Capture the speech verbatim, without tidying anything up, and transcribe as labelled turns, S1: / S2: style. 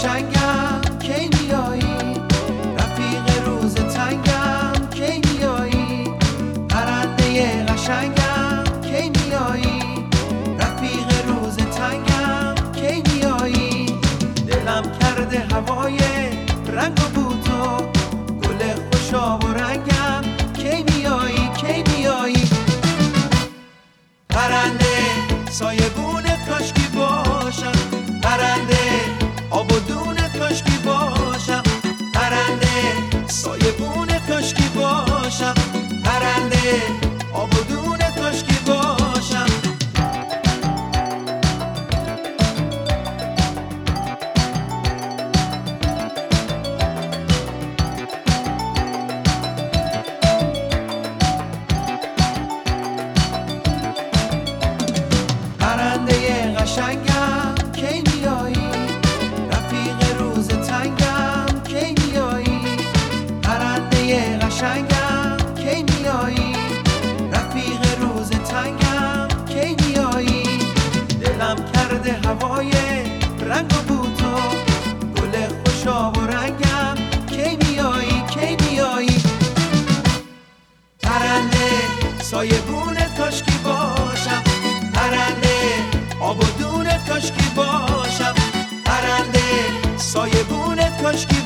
S1: قشنگم کی میایی، رفیق روز تنگم کی میایی، پرنده قشنگم کی میایی، رفیق روز تنگم کی میایی. دلم کرده هوای رنگ و بو تو، گل خوشاب و رنگم کی میایی کی میایی. پرنده سایبون کاشکی باشم، پرنده آب و دون کاشکی باشم، پرنده سایبون کاشکی باشم، پرنده آب و دون کاشکی باشم. پرنده قشنگم کی میایی، رفیق روز تنگم کی میایی، پرنده قشنگم کی میایی، رفیق روز تنگم کی میایی. دلم کرده هوای رنگ و بو تو، گل خوشاب و رنگم کی میایی کی میایی. پرنده سایبون کاشکی باشم، پرنده آب و دون کاشکی باشم، پرنده سایبون کاشکی